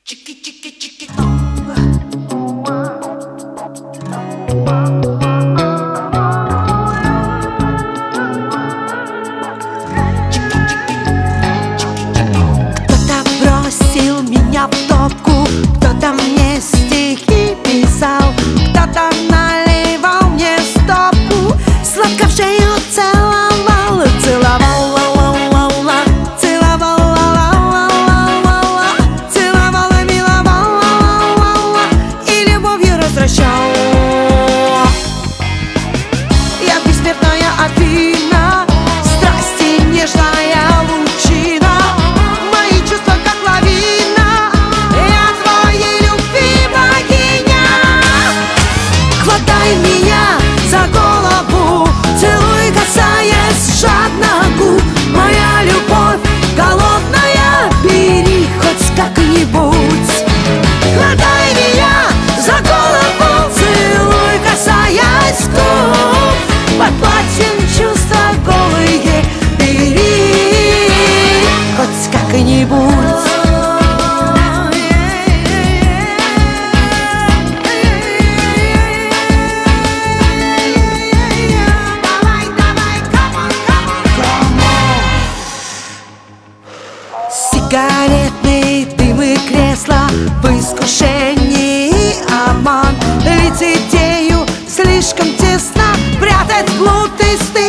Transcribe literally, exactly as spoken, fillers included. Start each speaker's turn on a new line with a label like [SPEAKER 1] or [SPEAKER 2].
[SPEAKER 1] Кто-то бросил меня в топку, кто-то мне стихи писал, кто-то наливал мне стопку, сладко в шею целовал, целовал, ла-ла-ла-ла, целовал, ла-ла-ла-ла-ла, целовал и миловал, ла-ла-ла-ла, и любовью развращал. Я бессмертная Афина, страсти нежная лучина, мои чувства как лавина, я твоей любви богиня. Хватай меня за голову, целуй, касаясь жадно губ, моя любовь голодная, бери хоть как-нибудь. Хватай меня за голову, целуй, касаясь губ, под платьем чувства голые, бери хоть как-нибудь. Сигаретный дым и кресла, в искушении обман, ведь идею слишком тесно прятать блуд и стыд.